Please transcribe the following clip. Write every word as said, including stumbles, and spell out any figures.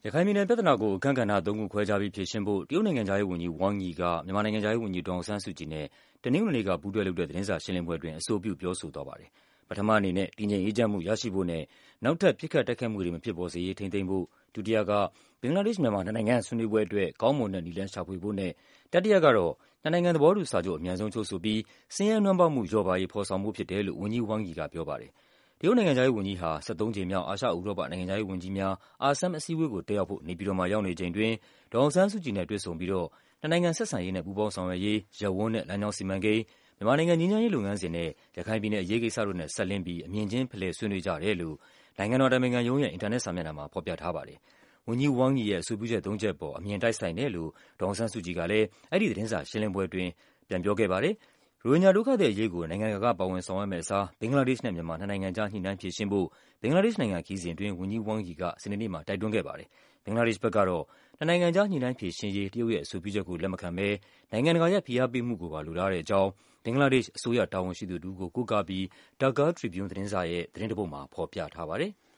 ရခိုင်ပြည်နယ်ပြဿနာကိုအခန်းကဏ္ဍသုံးခုခွဲခြားပြီးဖြေရှင်းဖို့တရုတ်နိုင်ငံခြားရေးဝန်ကြီး Wang Yi ကမြန်မာနိုင်ငံခြားရေးဝန်ကြီးဒေါ်အောင်ဆန်းစုကြည်နဲ့တနင်္ဂနွေနေ့ကပူးတွဲလုပ်တဲ့သတင်းစာရှင်းလင်းပွဲအတွင်းအဆိုပြုပြောဆိုသွားပါတယ်။ပထမအနေနဲ့တည်ငြိမ်အေးချမ်းမှုရရှိဖို့နဲ့နောက်ထပ်ပစ်ခတ်တိုက်ခိုက်မှုတွေမဖြစ်ပေါ်စေရေးထိန်းသိမ်းဖို့ဒုတိယကဘင်္ဂလားဒေ့ရှ်မြန်မာနှစ်နိုင်ငံဆွေးနွေးပွဲအတွက်ကောင်းမွန်တဲ့နည်းလမ်းရှာဖွေဖို့နဲ့တတိယကတော့နှစ်နိုင်ငံသဘောတူစာချုပ်အမြန်ဆုံးချုပ်ဆိုပြီးဆင်းရဲနွမ်းပါးမှုလျော့ပါးရေးဖော်ဆောင်ဖို့ဖြစ်တယ်လို့ဝန်ကြီး Wang Yi ကပြောပါတယ်။တရုတ်နိုင်ငံခြားရေးဝန်ကြီးဟာ ၁၃ ကြိမ်မြောက်အာရှဥရောပနိုင်ငံခြားရေးဝန်ကြီးများ အာဆမ် အစည်းအဝေးကိုတက်ရောက်ဖို့နေပြည်တော်မှာရောက်နေချိန်အတွင်းဒေါ်အောင်ဆန်းစုကြည်နဲ့တွေ့ဆုံပြီးတော့နှစ်နိုင်ငံဆက်ဆံရေးနဲ့ပူးပေါင်းဆောင်ရွက်ရေး၊ရပ်ဝန်းနဲ့လမ်းကြောင်းစီမံကိန်း၊မြန်မာနိုင်ငံငြိမ်းချမ်းရေးလုပ်ငန်းစဉ်နဲ့ရခိုင်ပြည်နယ်အရေးကိစ္စတို့နဲ့စပ်လျဉ်းပြီးအမြင်ချင်းဖလှယ်ဆွေးနွေးကြတယ်လို့နိုင်ငံတော်အတိုင်ပင်ခံရုံးရဲ့အင်တာနက်စာမျက်နှာမှာဖော်ပြထားပါတယ်။ဝန်ကြီး Wang Yi ရဲ့အဆိုပြုချက်သုံးချက်ပေါ်အမြင်တိုက်ဆိုင်တယ်လို့ဒေါ်အောင်ဆန်းစုကြည်ကလည်းအဲဒီသတင်းစာရှင်းလင်းပွဲအတွင်းပြန်ပြောခဲ့ပါတယ်။ရိုဟင်ဂျာဒုက္ခသည်အရေးကိုနိုင်ငံတကာကပါဝင်ဆောင်ရွက်မယ့်အစားဘင်္ဂလားဒေ့ရှ်နဲ့မြန်မာနှစ်နိုင်ငံကြားညှိနှိုင်းဖြေရှင်းဖို့ဘင်္ဂလားဒေ့ရှ်နိုင်ငံခရီးစဉ်အတွင်းဝန်ကြီး Wang Yi ကစနေနေ့မှာတိုက်တွန်းခဲ့ပါတယ်။ဘင်္ဂလားဒေ့ရှ်ဘက်ကတော့နှစ်နိုင်ငံကြားညှိနှိုင်းဖြေရှင်းရေးတရုတ်ရဲ့အဆိုပြုချက်ကိုလက်မခံဘဲနိုင်ငံတကာရဲ့ဖိအားပေးမှုကိုပါလိုလားတဲ့အကြောင်းဘင်္ဂလားဒေ့ရှ်အစိုးရတာဝန်ရှိသူတဦးကိုကိုးကားပြီး Dhaka Tribune သတင်းစာရဲ့သတင်းတပုဒ်မှာဖော်ပြထားပါတယ်။